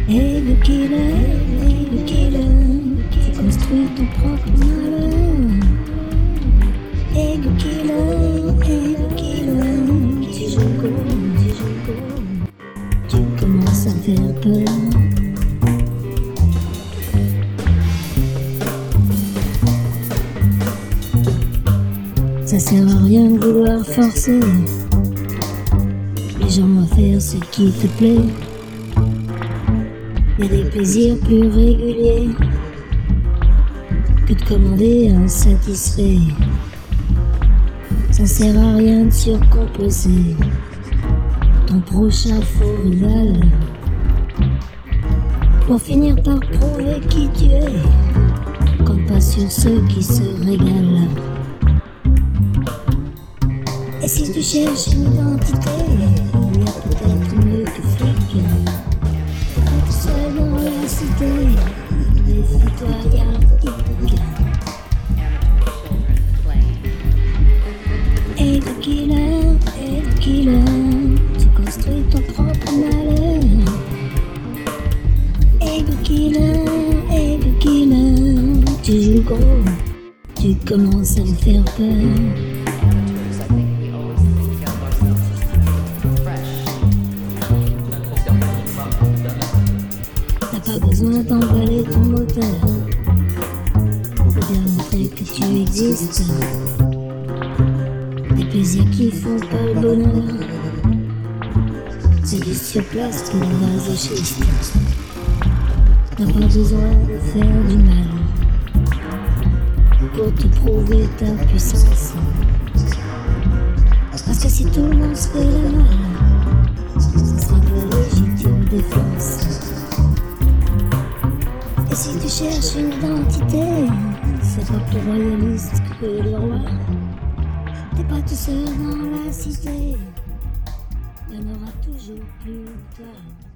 Et le killer, tu construis ton propre malheur. Et le killer, tu joues le go, tu commences à faire peur. Ça sert à rien de vouloir forcer les gens à faire ce qui te plaît. Y a des plaisirs plus réguliers que de commander un satisfait. Ça sert à rien de surcompenser ton prochain faux rival pour finir par prouver qui tu es. Compte pas sur ceux qui se régalent. Et si tu cherches une identité, il y a peut-être mieux que flic. Être seul dans la cité, méfie-toi, y'a un hic. Et le killer, tu construis ton propre malheur. Et le killer, tu joues gros, tu commences à me faire peur. T'as pas besoin d'emballer ton moteur pour bien montrer que tu existes. Des plaisirs qui font pas le bonheur, c'est du surplace que le masochiste. T'as pas besoin de faire du mal pour te prouver ta puissance. Parce que si tout le monde se fait le mal, ce sera de la légitime défense. Et si tu cherches une identité, c'est pas plus royaliste que le roi. T'es pas tout seul dans la cité, y en aura toujours plus que toi.